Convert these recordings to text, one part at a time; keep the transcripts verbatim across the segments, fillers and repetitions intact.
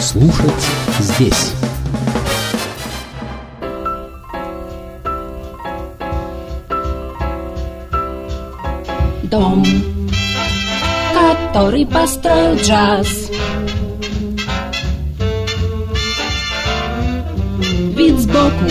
Слушать здесь. Дом, который построил джаз, вид сбоку.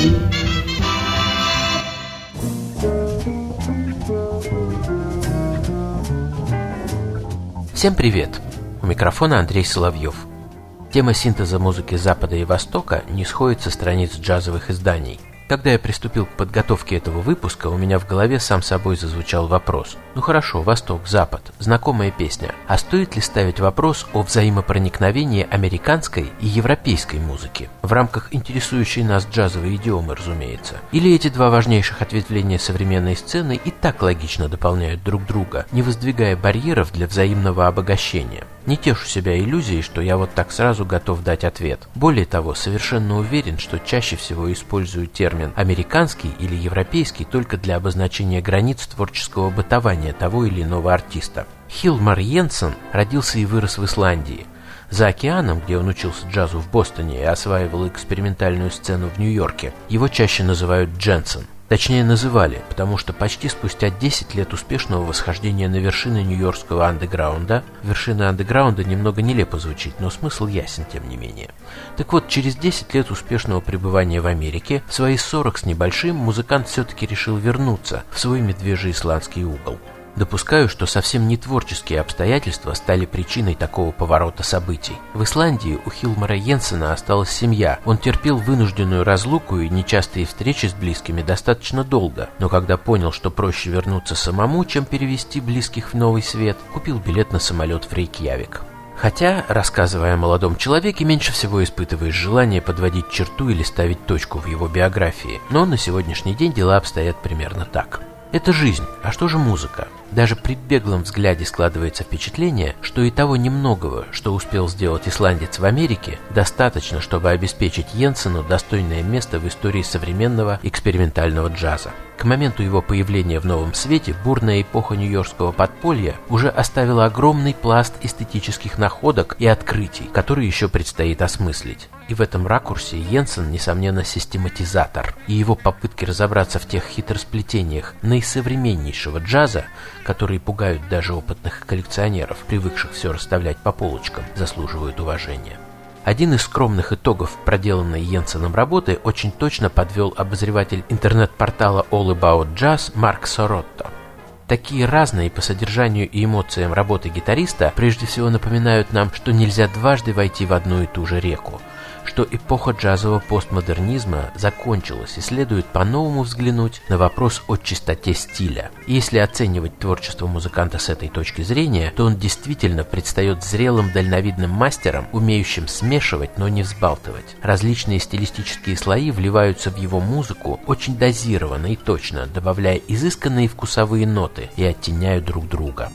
Всем привет! У микрофона Андрей Соловьев. Тема синтеза музыки Запада и Востока не сходит со страниц джазовых изданий. Когда я приступил к подготовке этого выпуска, у меня в голове сам собой зазвучал вопрос. Ну хорошо, Восток, Запад, знакомая песня. А стоит ли ставить вопрос о взаимопроникновении американской и европейской музыки? В рамках интересующей нас джазовой идиомы, разумеется. Или эти два важнейших ответвления современной сцены и так логично дополняют друг друга, не воздвигая барьеров для взаимного обогащения? Не тешу себя иллюзией, что я вот так сразу готов дать ответ. Более того, совершенно уверен, что чаще всего использую термин «американский» или «европейский» только для обозначения границ творческого бытования того или иного артиста. Хилмар Йенсен родился и вырос в Исландии. За океаном, где он учился джазу в Бостоне и осваивал экспериментальную сцену в Нью-Йорке, его чаще называют Дженсен. Точнее, называли, потому что почти спустя десять лет успешного восхождения на вершины нью-йоркского андеграунда, вершина андеграунда немного нелепо звучит, но смысл ясен тем не менее. Так вот, через десять лет успешного пребывания в Америке, в свои сорок с небольшим, музыкант все-таки решил вернуться в свой медвежий исландский угол. Допускаю, что совсем не творческие обстоятельства стали причиной такого поворота событий. В Исландии у Хилмара Йенсена осталась семья. Он терпел вынужденную разлуку и нечастые встречи с близкими достаточно долго, но когда понял, что проще вернуться самому, чем перевести близких в новый свет, купил билет на самолет в Рейкьявик. Хотя, рассказывая о молодом человеке, меньше всего испытываешь желание подводить черту или ставить точку в его биографии, но на сегодняшний день дела обстоят примерно так. Это жизнь, а что же музыка? Даже при беглом взгляде складывается впечатление, что и того немногого, что успел сделать исландец в Америке, достаточно, чтобы обеспечить Йенсену достойное место в истории современного экспериментального джаза. К моменту его появления в новом свете бурная эпоха нью-йоркского подполья уже оставила огромный пласт эстетических находок и открытий, которые еще предстоит осмыслить. И в этом ракурсе Йенсен, несомненно, систематизатор, и его попытки разобраться в тех хитросплетениях наисовременнейшего джаза, которые пугают даже опытных коллекционеров, привыкших все расставлять по полочкам, заслуживают уважения. Один из скромных итогов проделанной Йенсеном работы очень точно подвел обозреватель интернет-портала All About Jazz Марк Соротто. Такие разные по содержанию и эмоциям работы гитариста прежде всего напоминают нам, что нельзя дважды войти в одну и ту же реку, что эпоха джазового постмодернизма закончилась и следует по-новому взглянуть на вопрос о чистоте стиля. И если оценивать творчество музыканта с этой точки зрения, то он действительно предстает зрелым дальновидным мастером, умеющим смешивать, но не взбалтывать. Различные стилистические слои вливаются в его музыку очень дозированно и точно, добавляя изысканные вкусовые ноты и оттеняя друг друга.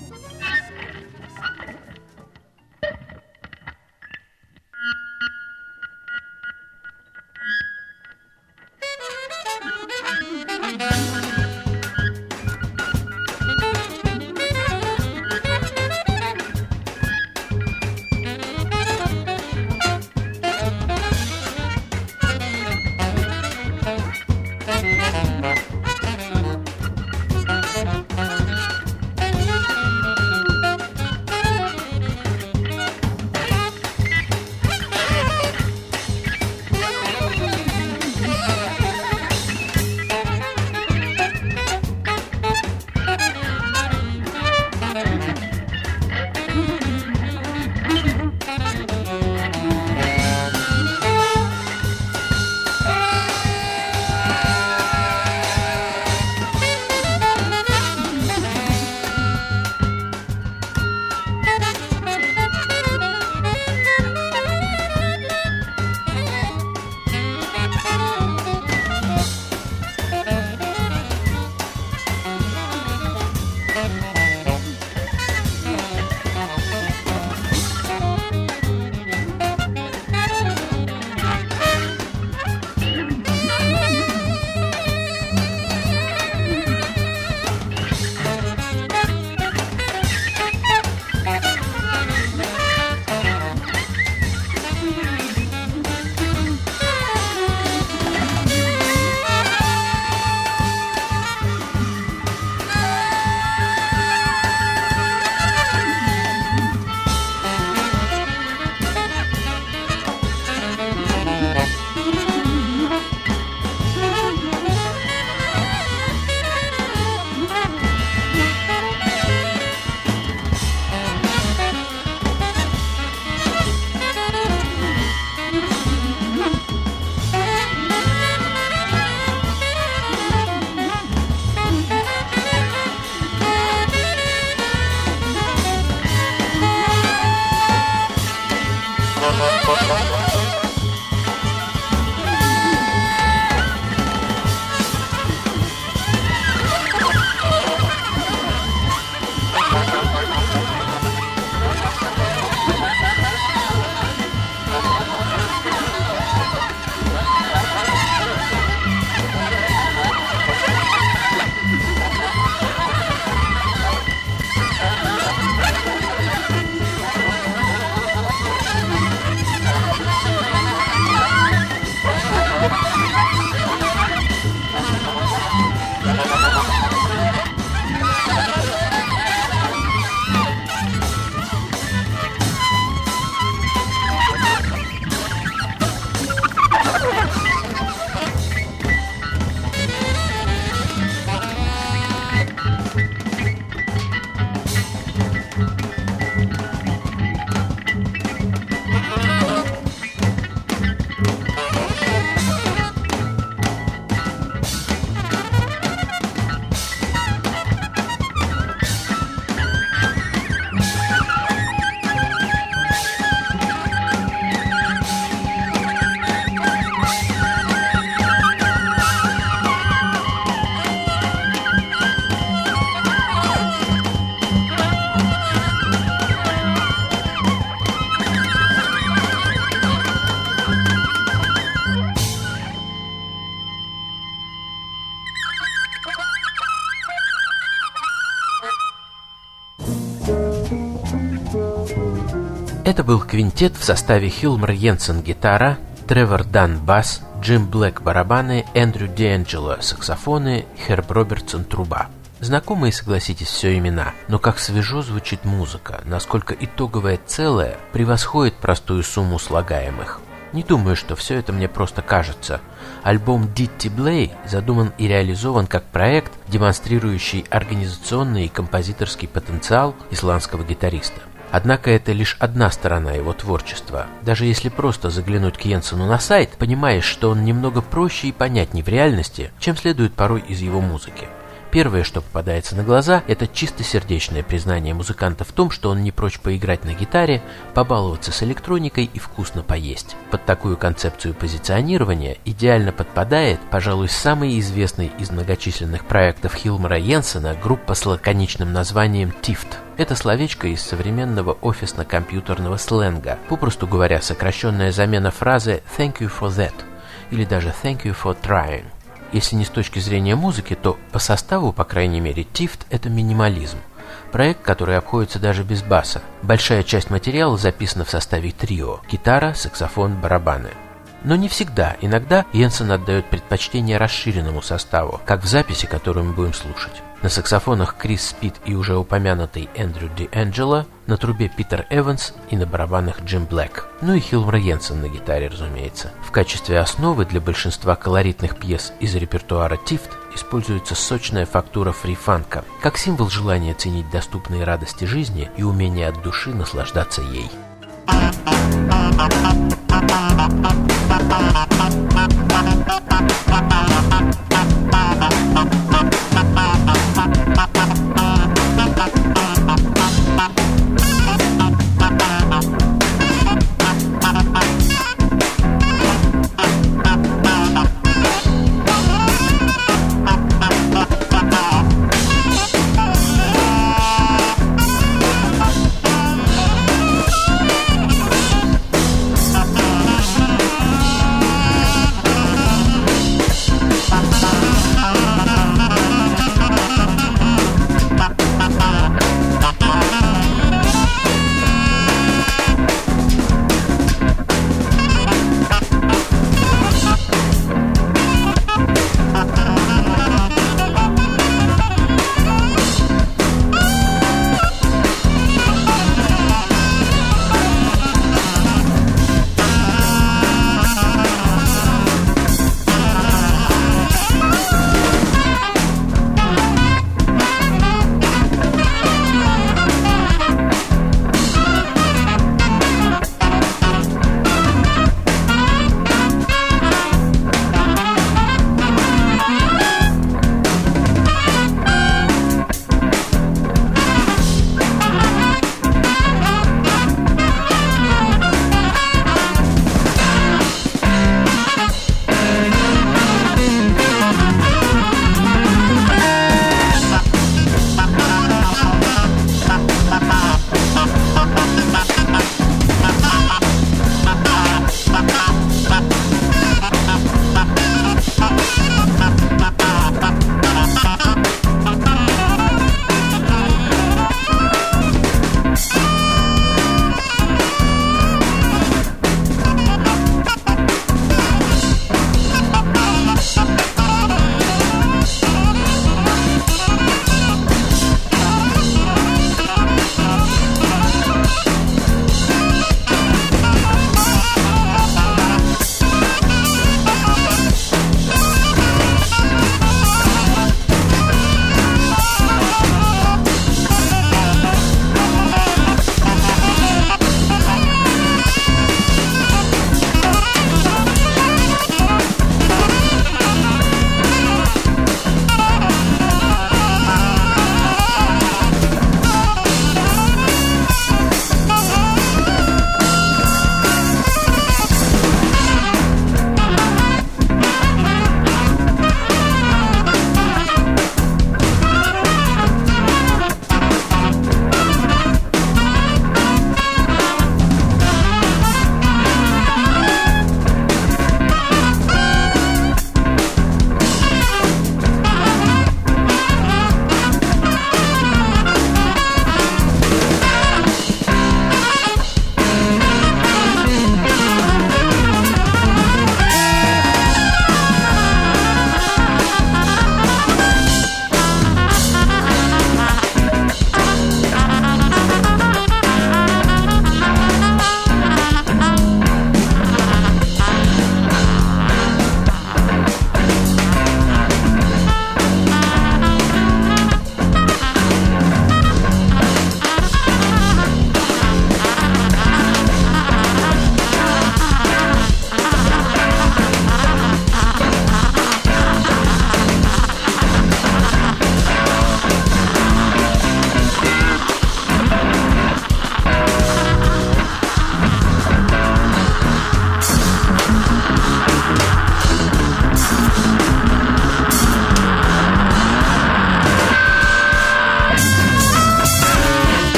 Это был квинтет в составе Хилмер Йенсен гитара, Тревор Дан бас, Джим Блэк барабаны, Эндрю Дианджело саксофоны, Херб Робертсон труба. Знакомые, согласитесь, все имена, но как свежо звучит музыка, насколько итоговое целое превосходит простую сумму слагаемых. Не думаю, что все это мне просто кажется. Альбом Ditty Blay задуман и реализован как проект, демонстрирующий организационный и композиторский потенциал исландского гитариста. Однако это лишь одна сторона его творчества. Даже если просто заглянуть к Йенсену на сайт, понимаешь, что он немного проще и понятнее в реальности, чем следует порой из его музыки. Первое, что попадается на глаза, это чистосердечное признание музыканта в том, что он не прочь поиграть на гитаре, побаловаться с электроникой и вкусно поесть. Под такую концепцию позиционирования идеально подпадает, пожалуй, самый известный из многочисленных проектов Хилмера Йенсена группа с лаконичным названием Тифт. Это словечко из современного офисно-компьютерного сленга, попросту говоря, сокращенная замена фразы «thank you for that» или даже «thank you for trying». Если не с точки зрения музыки, то по составу, по крайней мере, Тифт — это минимализм. Проект, который обходится даже без баса. Большая часть материала записана в составе трио – гитара, саксофон, барабаны. Но не всегда. Иногда Йенсен отдает предпочтение расширенному составу, как в записи, которую мы будем слушать. На саксофонах Крис Спид и уже упомянутый Эндрю Дианджело, на трубе Питер Эванс и на барабанах Джим Блэк. Ну и Хилмер Йенсен на гитаре, разумеется. В качестве основы для большинства колоритных пьес из репертуара Тифт используется сочная фактура фри-фанка, как символ желания ценить доступные радости жизни и умения от души наслаждаться ей.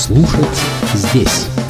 Слушать здесь.